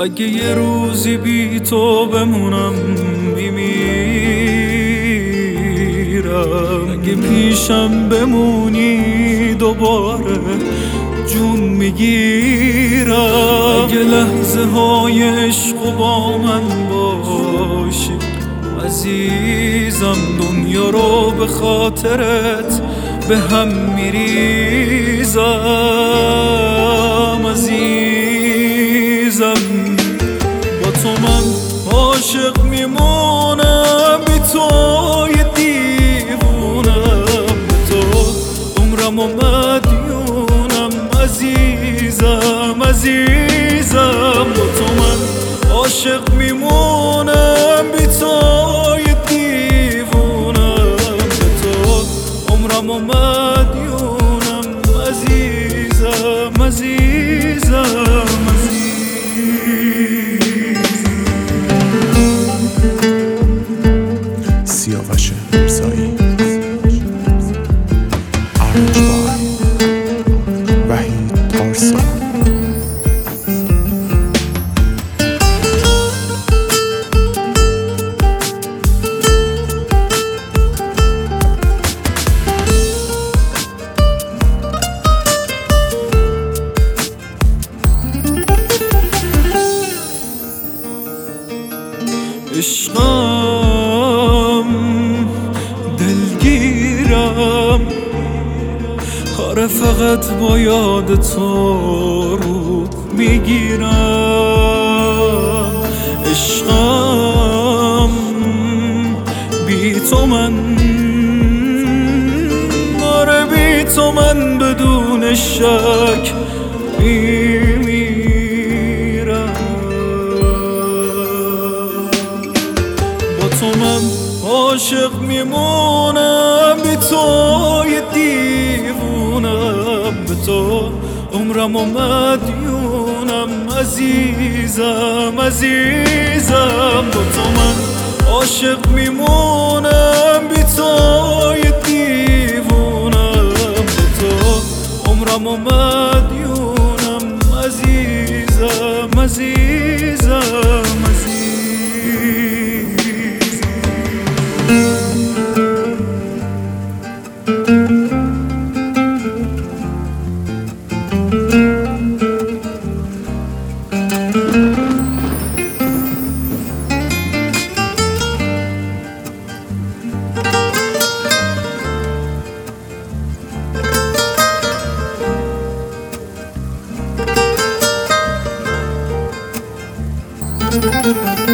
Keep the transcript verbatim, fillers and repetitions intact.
اگه یه روزی بی تو بمونم میمیرم، اگه پیشم بمونی دوباره جون میگیرم، اگه لحظه های عشق با من باشی عزیزم، دنیا رو به خاطرت به هم میریزم عزیزم. با تو من عاشق میمونم، بی تو یه دیوونم، به تو عمرم و مدیونم عزیزم عزیزم. با تو من عاشق میمونم، بی تو یه دیوونم، به تو عمرم و مدیونم عزیزم عزیزم عزیزم. سیاوش میرزایی، آرنج بای وحید پارسا. عشقم دلگیرم، آره فقط با یاد تو رو میگیرم. عشقم بی تو من، آره بی تو من بدون شک میمیرم. با تو من عاشق میمونم، بی تو یه دیوونم، به تو عمرم و مدیونم عزیزم عزیزم. با تو من عاشق میمونم، بی تو یه دیوونم، به تو عمرم و مدیونم عزیزم عزیزم عزیزم. Thank you.